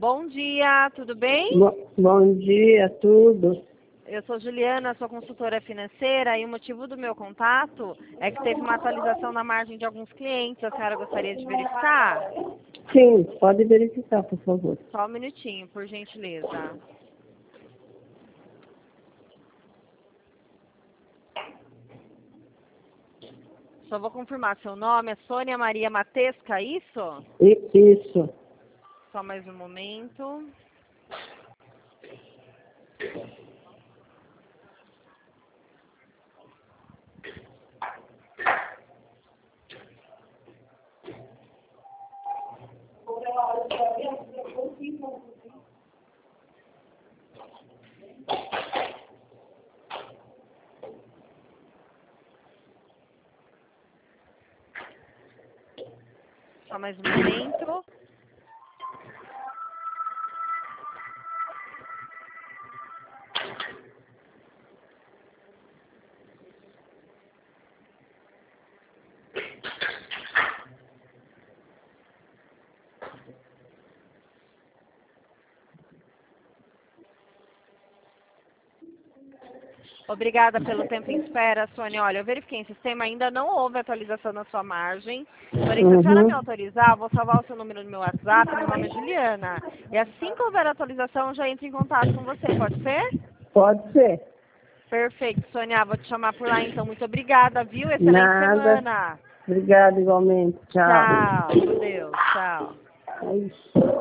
Bom dia, tudo bem? Bom dia, tudo. Eu sou Juliana, sou consultora financeira e o motivo do meu contato é que teve uma atualização na margem de alguns clientes. A senhora gostaria de verificar? Sim, pode verificar, por favor. Só um minutinho, por gentileza. Só vou confirmar seu nome, é Sônia Maria Matesca, isso? Isso. Só mais um momento. Só mais um momento. Obrigada pelo tempo em espera, Sônia. Olha, eu verifiquei em sistema, ainda não houve atualização na sua margem. Porém, se a senhora me autorizar, eu vou salvar o seu número no meu WhatsApp. Meu nome é Juliana. E assim que houver atualização, eu já entro em contato com você. Pode ser? Pode ser. Perfeito, Sônia. Vou te chamar por lá, então. Muito obrigada, viu? Excelente Nada. semana. Obrigada igualmente. Tchau. Tchau. Com Deus. Tchau. É isso.